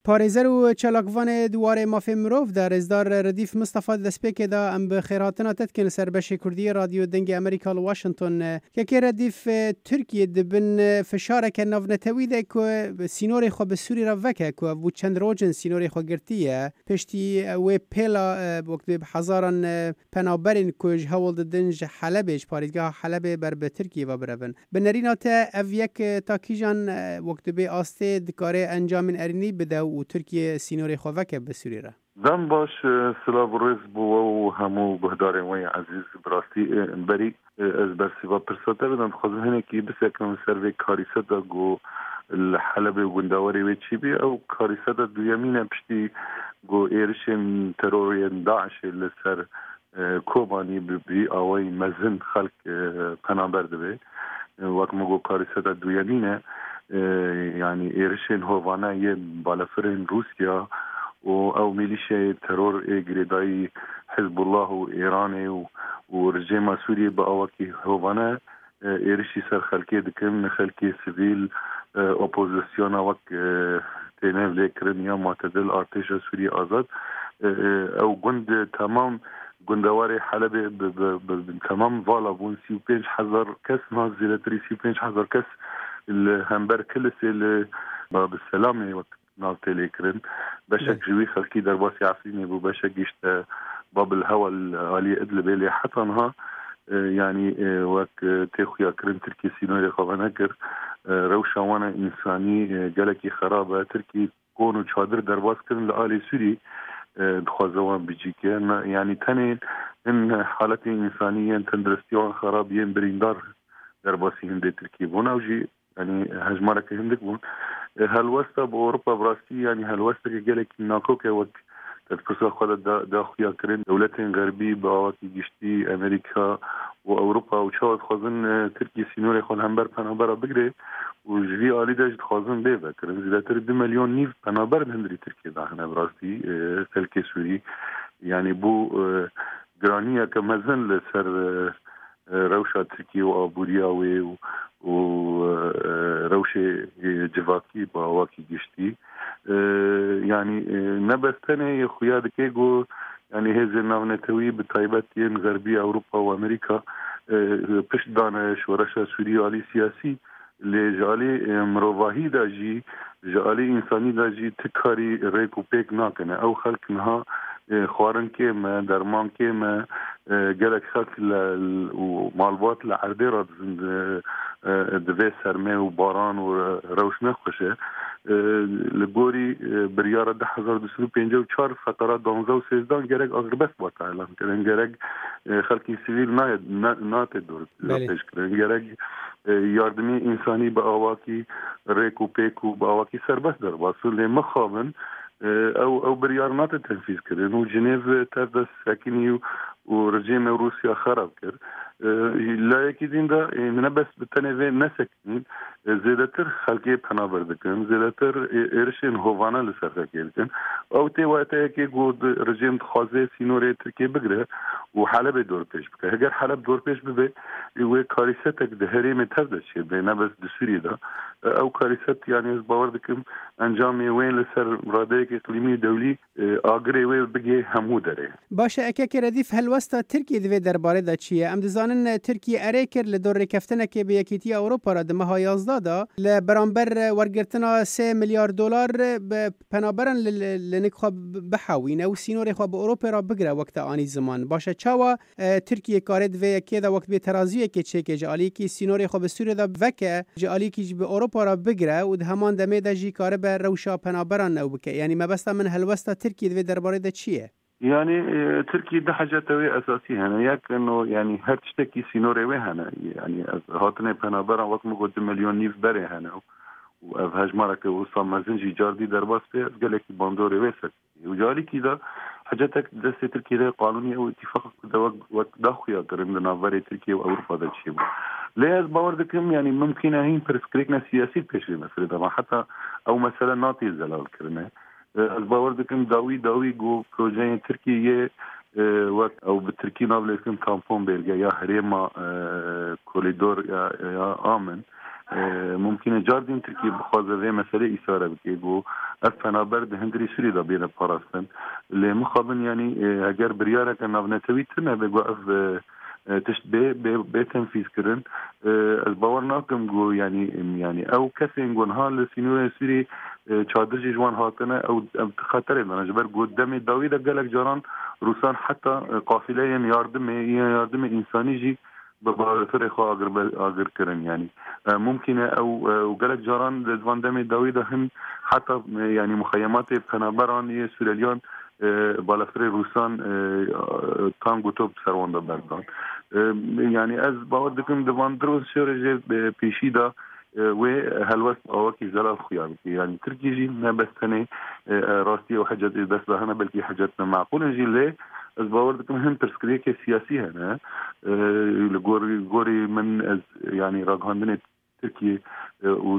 پارێزەر و چالاکوانê dwarê mafê mirov de rêzdar Redîf Mustafa destpêkê da em bi xêratina te dikin li ser beşê Kurdî Radyo Dengê Amerîka li Washington. Kekê Redîf Tirkiye dibin fişareke navnetewî de ku sînorê xwe bi Sûrî re veke ku ev bû çend rojin sînorê xwe girtiye piştî wê pêla wektê bi hezaran penaberên ku ji hewl didin ji Helebê ji parêzgeha Helebê ber bi Tirkiye ve birevin. Bi nerîna te ev yek takîjan wektê bê astê dikare encamên erînî bide و ترکیه سینوری خواه به سوریه را دم باش سلاو ریز بو و همو بهدارین وی عزیز براستی بری از برسی و پرساته بدم خوزم هنه که بس اکنم سروی کاریسه دا گو الحلب و گندواری وی چی بی او کاریسه دا دویمینه پشتی گو ایرشن ترورین داعش لسر کوبانی بی آوی مزن خلق پنابر دبی وقت مگو کاریسه دا دویمینه يعني إيرشين هوفانا بالافرين روسيا أو ميليشيا ترور إجريداي حزب الله وإيراني ورجيم سوريا بأواكي هوفانا إيرشي سر خلقية دكم خلقية سيفيل أوبوزيسيون وك تنين ليكرنيا معتدل أرتيشا سوريا آزاد أو جند تمام جندواري حلب تمام فالا بون 35,000 كس نازلة 35,000 كس الهمبر كلسي اللي باب السلامي وقت نالتي ليكرن باشك جوي خلقي درباسي عفريني بو باشك يشتا باب الهوا الآلية إدل بيلي حتى نها يعني وقت تيخويا كرن تركي سينوري خوانكر روشا وانا إنساني جالكي خرابة تركي كونو چادر درباس كرن لآلي سوري دخوازوان بجيكي يعني تاني إن حالتي إنسانية تندرستيوان خرابيين بريندار درباسي هندي تركي بونا وجي يعني هجمارك هندك بون هالوسطة بأوروبا براسي يعني هالوسطة كجالك ناكوكا وقت تتكسر خالد داخويا كرين دولتين غربي بأواكي جشتي أمريكا وأوروبا وشاوت خازن تركي سينوري خال همبر پنابرا بگره وجوي آلي داجد خازن بيبا كرين زيادتر 2 مليون نيف پنابر هندري تركي داخنا براسي خلق سوري يعني بو جرانية كمزن لسر روشة تركي وآبوريا وروشة جواكي باواكي جشتي يعني نبستني خويا دكيغو يعني هذه النونتوي بطيبتين غربية أوروبا وأمريكا بش دانش ورشا سوريا علي سياسي اللي جالي مروفاهي داجي جالي إنساني داجي تكاري ريكو بيك ناكنه أو خلقنها خوارن كيما درمان كيما جالك خلق ومالبات لعرديرات دفي سرمي وباران وروش نخوشه لگوری بریار 1254 فترات 12 و 13 گرگ اغربس باتا اعلان کردن گرگ خلقی سیویل نات دور پیش کردن گرگ یاردمی انسانی با آواکی ریک و پیک و با آواکی سربست در واسه مخابن او بریار نات تنفیذ کردن و جنیو تردست ساکنی و رژیم روسیا خراب کرد لا يكيدين دا منبس بالتنفي نسكين زيادتر خلقي پنابر دكن زيادتر إرشين هوفانا لسرخة كيلكن أو تي وقتا يكي قود رجيم تخوازي سينوري تركي بگره وحلب دور پیش بك هگر حلب دور پیش ببه و كاريستك دهري متهدد شي بنبس دسوري دا أو كاريست يعني باور دكم انجامي وين لسر راديك إقليمي دولي آگري وي بگه همو داره باشه اكاكي رديف هلوستا تركي دوي درباره دا چيه ام دزانن تركي اره كر لدور ركفتنك بيكيتي اوروبا را دمها 11 دا لبرانبر ورگرتنا 3 مليار دولار بنابرن لنكخوا بحاوين او سينوري خوا باوروبا را بگره وقت آني زمان باشه چاوا تركي كارد و كده وقت به ترازیه که چه که جالی کی سینوری خو به سوریه دا وکه جالی کی به اروپا را بگره و همان دمه د جی کار به روشا پنابران نو بکه یعنی مبستا من هلوستا ترکیه و درباره د چیه يعني تركي ده حاجة أساسية هنا ياك إنه يعني هر تشتكي سينوري وهنا يعني هاتنا بنابرا وقت مقود مليون نيف بري هنا وأفهاج مرك وصل مزنجي جاردي درباس فيه قالك باندوري ويسك وجالي كده حاجتك دست تركي ده قانوني أو اتفاق ده وقت داخويا قرن نافري تركيا وأوروبا ده شيء ليه باوردكم يعني ممكن هين برسكريكنا سياسي بيشي مثلا ما حتى أو مثلا ناطي الزلال كرنا باوردكم داوي جو بروجين تركيا وقت أو بالتركي نابلسكم تامبون بيرجع يا هريما كوليدور يا آمن ممکنه جاردین ترکیه بخوازه مسئله ایساره بکی گو از پنابرد هندری سوری دا بینه پاراستن لی مخابن یعنی اگر بریاره که نونتوی تنه بگو از تشت به تنفیذ کرن از باور ناکم گو یعنی او کسی انگونها لسینوی سوری چادرجی جوان هاتنه او خطره دانه جبر گو دم داوی دا گلک جاران روسان حتی قافله یاردم انسانی جی ببارتر خواه آگر کرن یعنی ممکنه او گلک جاران دزوان دم داوی دا هم حتی یعنی مخیمات پنابران سوریلیان بالافر روسان تانگ و توب سروان دا بردان یعنی از باور دکم دوان دروز شورجه پیشی دا و هلوست آواکی زلال خیار یعنی ترکی جی نبستنه راستی و حجت دست بهانه بلکی حجت معقول جی لی از باور دکم هم پرسکریه که سیاسی هنه لگوری من از یعنی راگهاندن ترکی و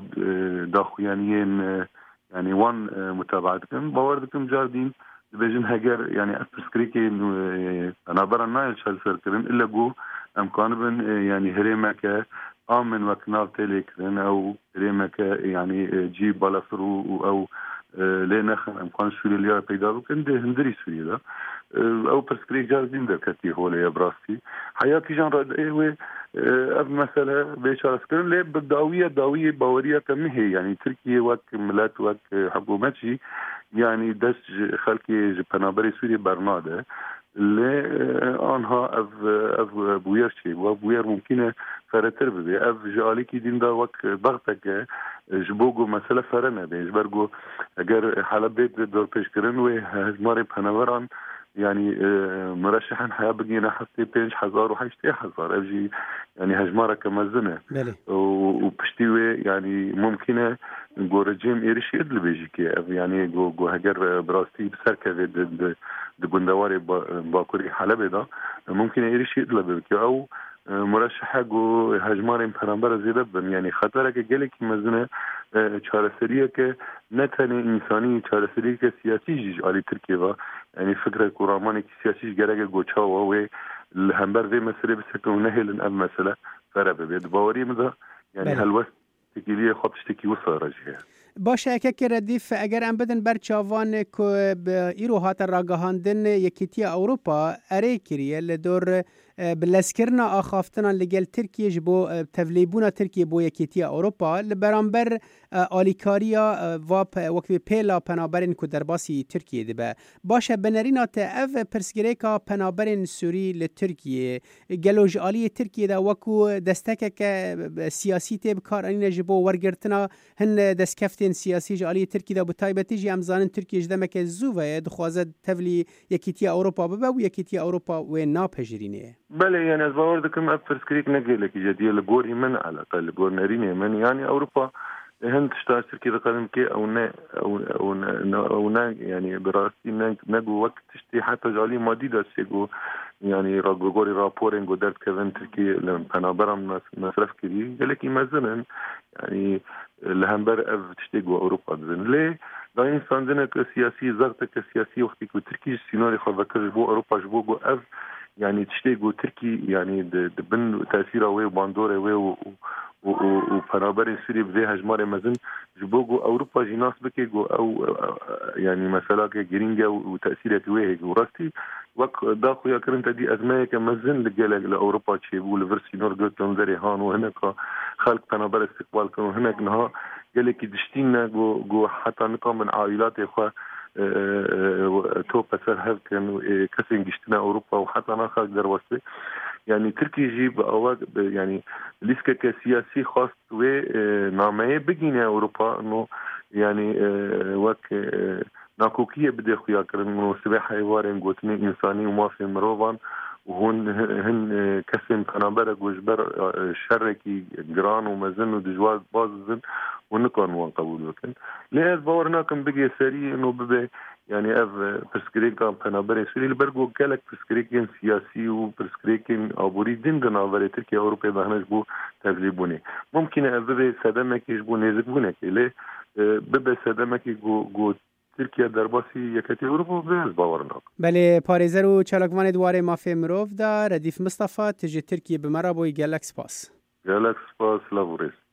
داخویانیین یعنی وان متابعت کن باور دکم جاردین بيجن هجر يعني أسبسكريكي أنا برا نايل شال سركرن إلا جو أمكان بن يعني هريمك آمن وكناب تلكرن أو هريمك يعني جيب بالافرو أو لينخن أمكان سوري اللي بيدا وكن ده هندري سوري ده أو برسكريك جاردين ده كتير هو ليه براستي حياتي جان رد إيه أب مثلا بيشار سكرن ليه بالداوية باورية كمهي يعني تركيا وك ملات وك حكومتي يعني دش خلقي جبنابري سوري برناده اللي آنها اف بويرشي وبوير ممكنه فرتر ببي اف جاليكي دين دا وك ضغطك جبوغو مسألة فرنه بي جبرغو اگر حلبيت دور پیشکرن و هزماري بنوران يعني مرشحا حياة بقينا حتى 5000 و 8000 افجي يعني هجمارة كمزنة وبشتيوه يعني ممكنه جو رجيم إيرش يدل بيجيكي يعني جو هجر براستي بسركة د جندواري باكوري حلبة ده ممكن إيرش يدل بيجيكي أو مرشحة جو هجماري مفرنبرة زيادة بن يعني خطرة كجلك مزنة چارەسەریە کە نەتەنێ ئینسانی چارەسەریەکە سیاسیش عالی ترکیە يعني فكرة كوراماني سياسيش جرجة جوتشاوا و الهمبر ذي مسألة بس كونه هيلن أب مسألة فرب بيد باوري مذا يعني هالوقت تكيلية خبش تكي وصارجها باشه که ردیف اگر ام بدن بر چاوان که ایرو هات راگهاندن یکیتی اروپا اره کریه لدور بلسکرنا آخافتنا لگل ترکیه جبو تفلیبونا ترکیه بو یکیتی اروپا لبرانبر آلیکاریا و وقتی پیلا پنابرین که در باسی ترکیه دبه باشه بنرینا تا اف پرسگریکا پنابرین سوری لترکیه گلوج آلی ترکیه دا وکو دستک که سیاسی تیب کارانین جبو ورگرتنا هن دستکفت سیاسی جالی ترکیه دا بتایبتی جی امزان ترکیه جدمه که زوه دخوازد تفلی یکیتی اروپا ببه و یکیتی اروپا و ناپجرینه بله يعني الظواهر دكم أفر سكريك نقلك جدية لجوري من على الأقل لجور ناريني من يعني أوروبا هند تشتغل تركيا دقالم كي أو نا يعني براستي نجو وقت تشتي حتى جالي مادي دا سيجو يعني راجوري رابورين قدرت كذا تركيا لما أنا برام مصرف كذي قالك يمزنن يعني لهمبر أف تشتيجو أوروبا زين ليه دا إنسان زين كسياسي زغت كسياسي وقتي كتركي سيناري خذكر جبو أوروبا جبو جو أف يعني تشتيجو تركي يعني دبن تأثيره وي وباندوره وي وفنابر سوري بذي هجمار مزن جبوجو أوروبا جناس بكيجو أو يعني مثلا كجرينجا وتأثيره ويه وراستي وق داخو يا كرنت دي أزمة كمزن لجل لأوروبا تشيبو لفرسي نورجت تنظري هان وهناك خلق فنابر استقبال كانوا هناك نها جلك دشتينا جو حتى نقام من عائلات إخوة تو بسر هذا كان كسين جشتنا أوروبا وحتى أنا خارج دروسة يعني تركي يجيب أوقات يعني ليسك كسياسي خاص ونعمية بجينا أوروبا إنه يعني وك ناكوكية بدي أخويا كرن من سباحة يوارين قوتني إنساني وما في مروان وهون هن كسم كنابرق وجبر شركي جران ومزن ودجواز باززن ونكون وانقبول وكن ليه باورنا كم بقي سري إنه ببي يعني أف برسكريكا كنابرق سوري البرقو كالك برسكريكين سياسي وبرسكريكين أبوري دين دنابرق تركيا أوروبا بهناش بو تغليبوني ممكن أف ببي سادمك يجبو نيزكبونك ليه ببي سادمك جو ترکیه در باسی یکتی اروپا بیز باورناک. بله پاریزر و چالکوان دواره مافی مروف دا ردیف مصطفى تجی ترکیه بمرا بوی گلکس پاس. گلکس پاس لابوریس.